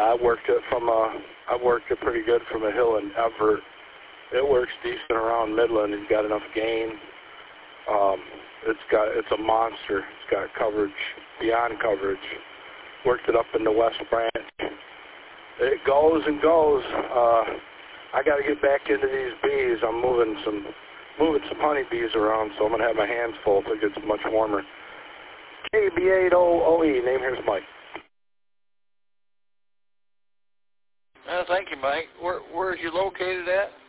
I worked it pretty good from a hill in Everett. It works decent around Midland. It's got enough gain. It's a monster. It's got coverage beyond coverage. Worked it up in the West Branch. It goes and goes. I got to get back into these bees. I'm moving some honeybees around, so I'm gonna have my hands full if it gets much warmer. KB8OOE. Name here's Mike. Thank you, Mike. Where is you located at?